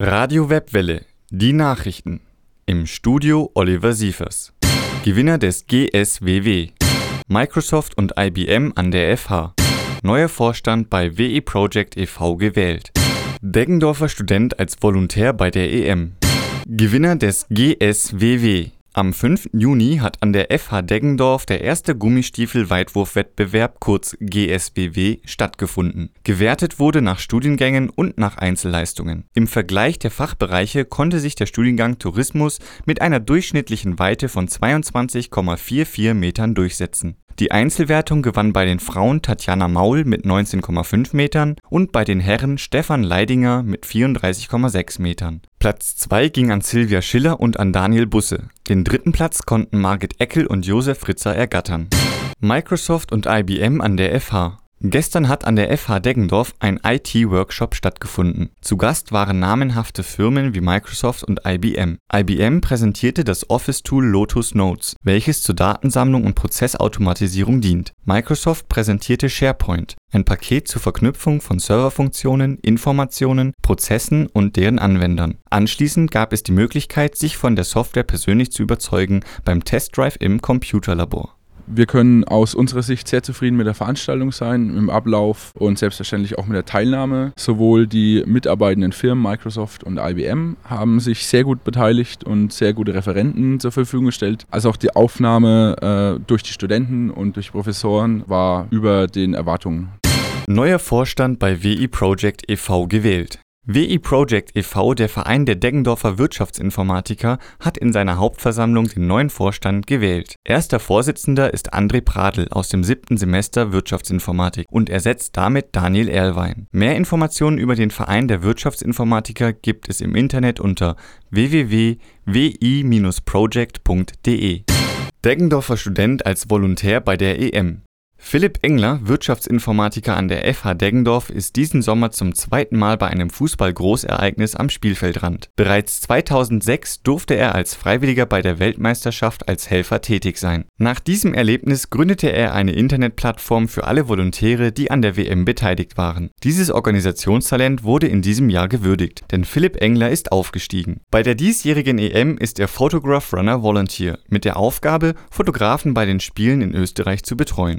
Radio Webwelle, die Nachrichten. Im Studio Oliver Sievers. Gewinner des GSWW. Microsoft und IBM an der FH. Neuer Vorstand bei WE Project e.V. gewählt. Deggendorfer Student als Volontär bei der EM. Gewinner des GSWW. Am 5. Juni hat an der FH Deggendorf der erste Gummistiefel-Weitwurfwettbewerb kurz GSWW stattgefunden. Gewertet wurde nach Studiengängen und nach Einzelleistungen. Im Vergleich der Fachbereiche konnte sich der Studiengang Tourismus mit einer durchschnittlichen Weite von 22,44 Metern durchsetzen. Die Einzelwertung gewann bei den Frauen Tatjana Maul mit 19,5 Metern und bei den Herren Stefan Leidinger mit 34,6 Metern. Platz 2 ging an Silvia Schiller und an Daniel Busse. Den dritten Platz konnten Margit Eckel und Josef Ritzer ergattern. Microsoft und IBM an der FH. Gestern hat an der FH Deggendorf ein IT-Workshop stattgefunden. Zu Gast waren namenhafte Firmen wie Microsoft und IBM. IBM präsentierte das Office-Tool Lotus Notes, welches zur Datensammlung und Prozessautomatisierung dient. Microsoft präsentierte SharePoint, ein Paket zur Verknüpfung von Serverfunktionen, Informationen, Prozessen und deren Anwendern. Anschließend gab es die Möglichkeit, sich von der Software persönlich zu überzeugen beim Testdrive im Computerlabor. Wir können aus unserer Sicht sehr zufrieden mit der Veranstaltung sein, im Ablauf und selbstverständlich auch mit der Teilnahme. Sowohl die mitarbeitenden Firmen Microsoft und IBM haben sich sehr gut beteiligt und sehr gute Referenten zur Verfügung gestellt, als auch die Aufnahme durch die Studenten und durch Professoren war über den Erwartungen. Neuer Vorstand bei WE Project e.V. gewählt. WE Project e.V., der Verein der Deggendorfer Wirtschaftsinformatiker, hat in seiner Hauptversammlung den neuen Vorstand gewählt. Erster Vorsitzender ist André Pradl aus dem 7. Semester Wirtschaftsinformatik und ersetzt damit Daniel Erlwein. Mehr Informationen über den Verein der Wirtschaftsinformatiker gibt es im Internet unter www.wi-project.de. Deggendorfer Student als Volontär bei der EM. Philipp Engler, Wirtschaftsinformatiker an der FH Deggendorf, ist diesen Sommer zum zweiten Mal bei einem Fußball-Großereignis am Spielfeldrand. Bereits 2006 durfte er als Freiwilliger bei der Weltmeisterschaft als Helfer tätig sein. Nach diesem Erlebnis gründete er eine Internetplattform für alle Volontäre, die an der WM beteiligt waren. Dieses Organisationstalent wurde in diesem Jahr gewürdigt, denn Philipp Engler ist aufgestiegen. Bei der diesjährigen EM ist er Photograph Runner Volunteer mit der Aufgabe, Fotografen bei den Spielen in Österreich zu betreuen.